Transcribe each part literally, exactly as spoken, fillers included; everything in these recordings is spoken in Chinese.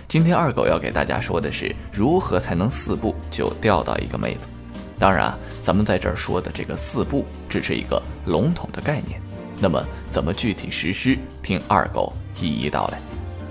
今天二狗要给大家说的是如何才能四步就钓到一个妹子。当然啊，咱们在这儿说的这个四步只是一个笼统的概念，那么怎么具体实施，听二狗一一道来。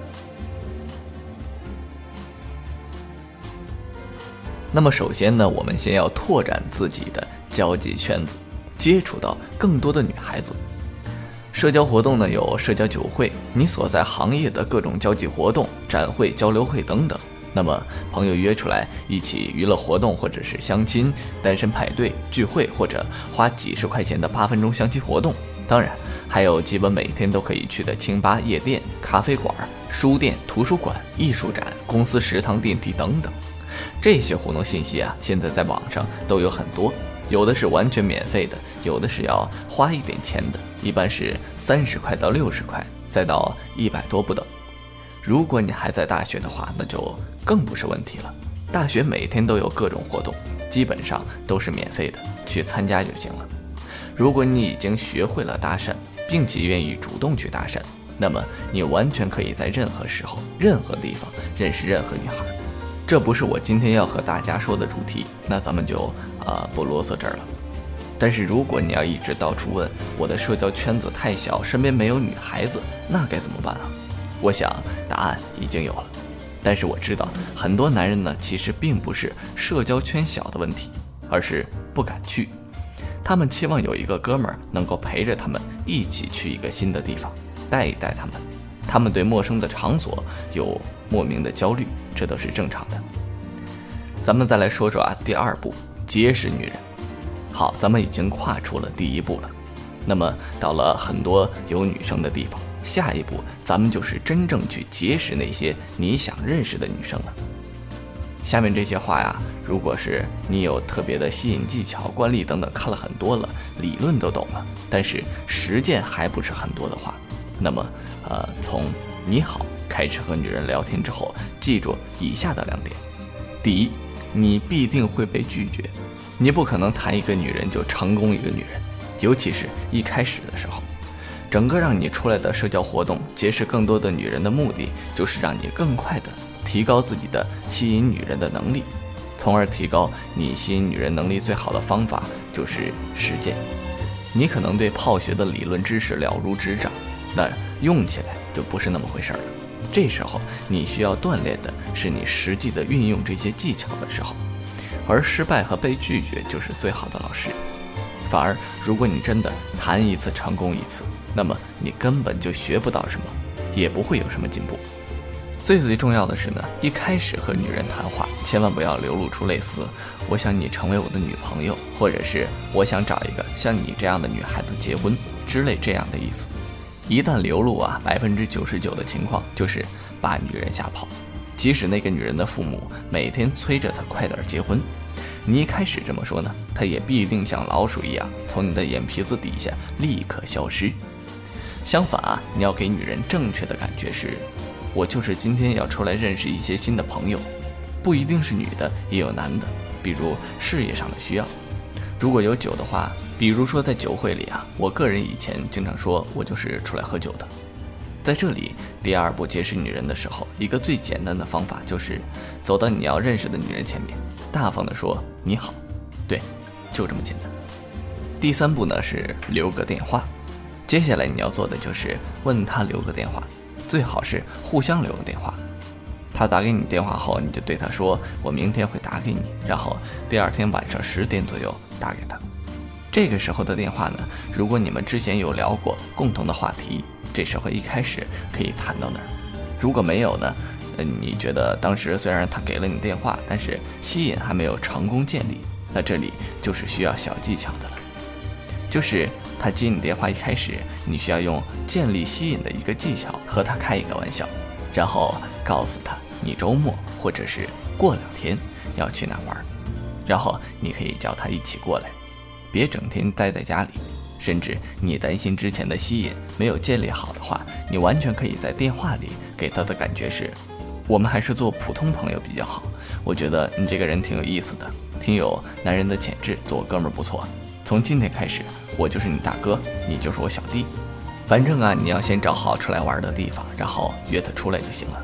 那么首先呢，我们先要拓展自己的交际圈子，接触到更多的女孩子。社交活动呢，有社交酒会，你所在行业的各种交际活动、展会、交流会等等。那么朋友约出来一起娱乐活动，或者是相亲、单身派对、聚会，或者花几十块钱的八分钟相亲活动。当然还有基本每天都可以去的清吧、夜店、咖啡馆、书店、图书馆、艺术展、公司食堂、电梯等等。这些活动信息啊，现在在网上都有很多，有的是完全免费的，有的是要花一点钱的，一般是三十块到六十块，再到一百多不等。如果你还在大学的话，那就更不是问题了。大学每天都有各种活动，基本上都是免费的，去参加就行了。如果你已经学会了搭讪，并且愿意主动去搭讪，那么你完全可以在任何时候、任何地方认识任何女孩。这不是我今天要和大家说的主题，那咱们就啊、呃、不啰嗦这儿了。但是如果你要一直到处问我的社交圈子太小，身边没有女孩子，那该怎么办啊？我想答案已经有了。但是我知道很多男人呢，其实并不是社交圈小的问题，而是不敢去。他们期望有一个哥们儿能够陪着他们一起去一个新的地方，带一带他们。他们对陌生的场所有莫名的焦虑，这都是正常的。咱们再来说说啊，第二步，结识女人。好，咱们已经跨出了第一步了。那么到了很多有女生的地方，下一步咱们就是真正去结识那些你想认识的女生了。下面这些话呀，如果是你有特别的吸引技巧、惯例等等，看了很多了，理论都懂了，但是实践还不是很多的话，那么呃，从你好开始和女人聊天之后，记住以下的两点。第一，你必定会被拒绝，你不可能谈一个女人就成功一个女人，尤其是一开始的时候。整个让你出来的社交活动，结识更多的女人的目的，就是让你更快的提高自己的吸引女人的能力，从而提高你吸引女人能力最好的方法就是实践。你可能对泡学的理论知识了如指掌，但用起来就不是那么回事了。这时候你需要锻炼的是你实际的运用这些技巧的时候，而失败和被拒绝就是最好的老师。反而如果你真的谈一次成功一次，那么你根本就学不到什么，也不会有什么进步。最最重要的是呢，一开始和女人谈话，千万不要流露出类似我想你成为我的女朋友，或者是我想找一个像你这样的女孩子结婚之类这样的意思。一旦流露啊，百分之九十九的情况就是把女人吓跑。即使那个女人的父母每天催着她快点结婚，你一开始这么说呢，她也必定像老鼠一样从你的眼皮子底下立刻消失。相反啊，你要给女人正确的感觉是，我就是今天要出来认识一些新的朋友，不一定是女的，也有男的，比如事业上的需要。如果有酒的话，比如说在酒会里啊，我个人以前经常说我就是出来喝酒的。在这里，第二步结识女人的时候，一个最简单的方法就是走到你要认识的女人前面，大方地说你好。对，就这么简单。第三步呢是留个电话。接下来你要做的就是问她留个电话，最好是互相留个电话。她打给你电话后，你就对她说我明天会打给你，然后第二天晚上十点左右打给她。这个时候的电话呢，如果你们之前有聊过共同的话题，这时候一开始可以谈到那儿。如果没有呢，你觉得当时虽然他给了你电话，但是吸引还没有成功建立，那这里就是需要小技巧的了。就是他接你电话一开始，你需要用建立吸引的一个技巧和他开一个玩笑，然后告诉他你周末或者是过两天要去哪玩，然后你可以叫他一起过来，别整天待在家里。甚至你担心之前的吸引没有建立好的话，你完全可以在电话里给他的感觉是，我们还是做普通朋友比较好，我觉得你这个人挺有意思的，挺有男人的潜质，做哥们儿不错，从今天开始我就是你大哥，你就是我小弟。反正啊，你要先找好出来玩的地方，然后约他出来就行了。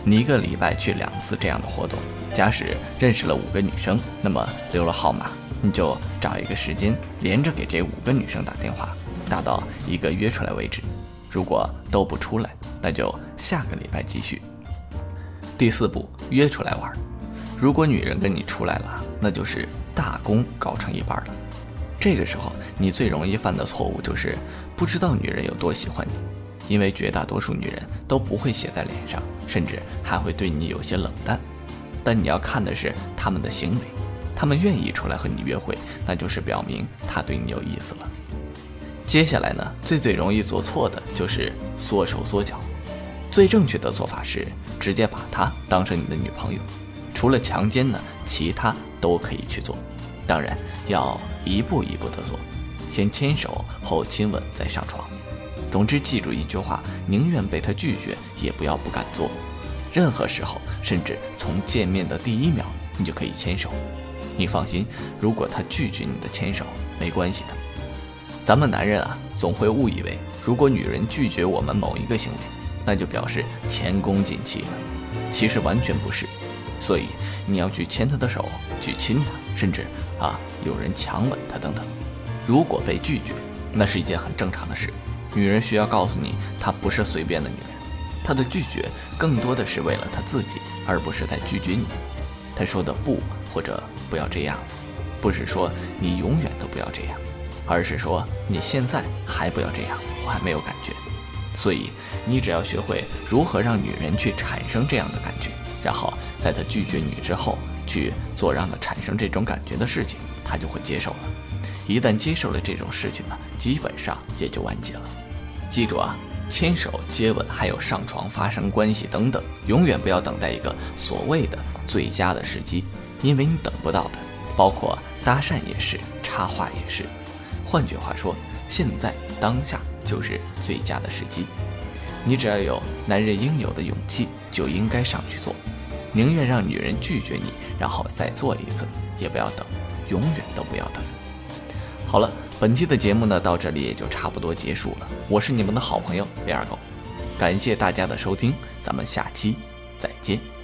你一个礼拜去两次这样的活动，假使认识了五个女生，那么留了号码，你就找一个时间连着给这五个女生打电话，打到一个约出来为止。如果都不出来，那就下个礼拜继续。第四步，约出来玩。如果女人跟你出来了，那就是大功告成一半了。这个时候你最容易犯的错误就是不知道女人有多喜欢你，因为绝大多数女人都不会写在脸上，甚至还会对你有些冷淡。但你要看的是她们的行为，她们愿意出来和你约会，那就是表明她对你有意思了。接下来呢，最最容易做错的就是缩手缩脚。最正确的做法是直接把她当成你的女朋友，除了强奸呢，其他都可以去做。当然要一步一步的做，先牵手后亲吻再上床。总之记住一句话，宁愿被她拒绝也不要不敢做。任何时候，甚至从见面的第一秒你就可以牵手。你放心，如果她拒绝你的牵手，没关系的。咱们男人啊，总会误以为如果女人拒绝我们某一个行为，那就表示前功尽弃了。其实完全不是，所以你要去牵她的手，去亲她，甚至啊有人强吻她等等。如果被拒绝，那是一件很正常的事。女人需要告诉你，她不是随便的女人，她的拒绝更多的是为了她自己，而不是在拒绝你。她说的不或者不要这样子，不是说你永远都不要这样，而是说你现在还不要这样，我还没有感觉。所以你只要学会如何让女人去产生这样的感觉，然后在她拒绝你之后去做让她产生这种感觉的事情，她就会接受了。一旦接受了这种事情呢，基本上也就完结了。记住啊，牵手、接吻还有上床发生关系等等，永远不要等待一个所谓的最佳的时机，因为你等不到的。包括搭讪也是，插话也是。换句话说，现在当下就是最佳的时机。你只要有男人应有的勇气，就应该上去做，宁愿让女人拒绝你，然后再做一次，也不要等，永远都不要等。好了，本期的节目呢，到这里也就差不多结束了。我是你们的好朋友李二狗，感谢大家的收听，咱们下期再见。